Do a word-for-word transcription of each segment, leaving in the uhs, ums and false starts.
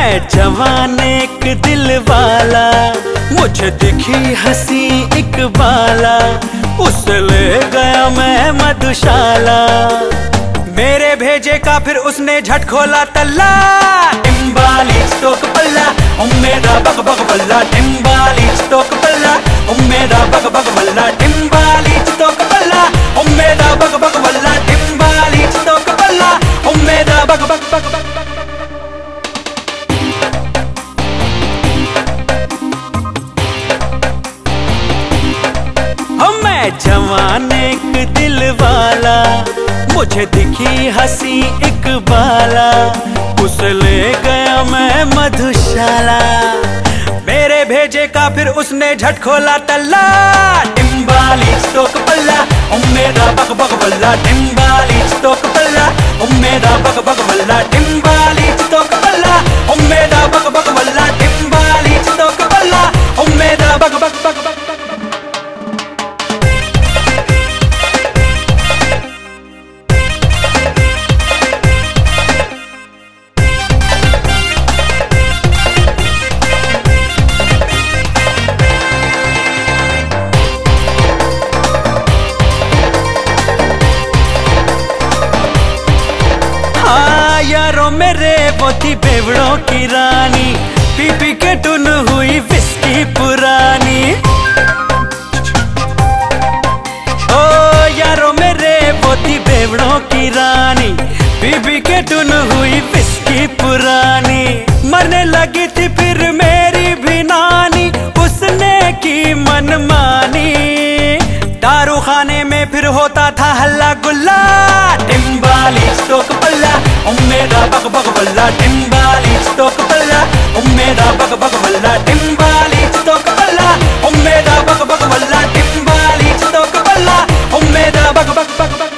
मैं जवान एक दिल वाला, मुझे दिखी हंसी एक बाला, उसे ले गया मैं मधुशाला। मेरे भेजे का फिर उसने झट खोला तल्ला, टिम्बाली स्टोक पल्ला ओ मेरा बग बग बल्ला, टिम्बाली स्टोक पल्ला ओ मेरा बग बग बल्ला, टिम्बाली स्टोक पल्ला ओ मेरा बग बग बल्ला, टिम्बाली स्टोक पल्ला ओ मेरा बग बग बग बग। मैं जवान एक दिल वाला, मुझे दिखी हंसी एक बाला, उसे ले गया मैं मधुशाला। मेरे भेजे का फिर उसने झट खोला तल्ला, टिम्बाली स्टोक पल्ला ओ मेरा बग बग बल्ला, टिम्बाली स्टोक पल्ला ओ मेरा बग बग बल्ला, टिम्बाली स्टोक पल्ला ओ मेरा बग बग बल्ला, टिम्बाली स्टोक पल्ला ओ मेरा बग बग बग बग। यारों मेरे वो थी बेवड़ों की रानी, पी पी के टुन हुई विस्की पुरानी। ओ यारों मेरे वो थी बेवड़ों की रानी, पी पी के टुन हुई विस्की पुरानी। मरने लगी थी फिर मेरी भी नानी, उसने की मनमानी। दारू खाने में फिर होता था हल्ला गुल्ला, टिम्बाली स्टोक पल्ला ओ मेरा बग बग बल्ला, टिम्बाली स्टोक पल्ला ओ मेरा बग बग बल्ला, टिम्बाली स्टोक पल्ला ओ मेरा बग बग बल्ला, टिम्बाली स्टोक पल्ला ओ मेरा बग बग बग बग।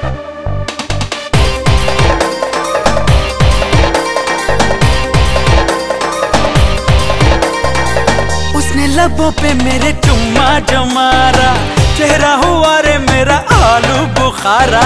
उसने लबों पे मेरे चुम्मा जो मारा, चेहरा हुआ रे मेरा आलू बुखारा।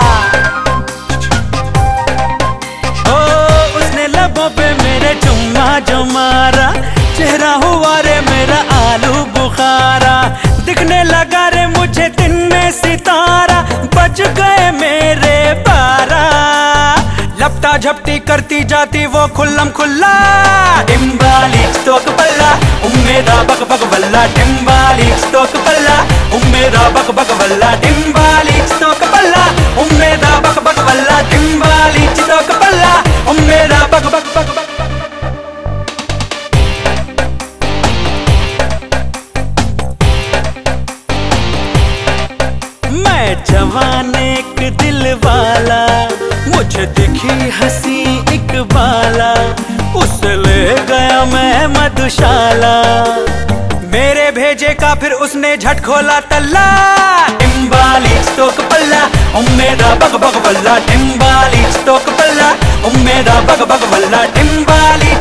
ओ उसने लबों पे मेरे चुम्मा जो मारा, चेहरा हुआ रे मेरा आलू बुखारा। दिखने लगा रे मुझे दिन में सितारा, बच गए मेरे बारा। लपटा झपटी करती जाती वो खुल्लम खुल्ला, टिम्बाली स्टोक पल्ला ओ मेरा बग बग बल्ला, टिम्बाली स्टोक पल्ला ओ मेरा बग बग बल्ला, टिम्बाली स्टोक पल्ला ओ मेरा बग बग बल्ला, टिम्बाली स्टोक पल्ला ओ मेरा बग बग बग बग। मैं जवान एक दिल वाला, मुझे दिखी हंसी एक बाला, उसे ले गया मैं मधुशाला। मेरे भेजे का फिर उसने झट खोला तल्ला, टिम्बाली स्टोक पल्ला ओ मेरा बग बग बल्ला, टिम्बाली स्टोक पल्ला ओ मेरा बग बग बल्ला, टिम्बाली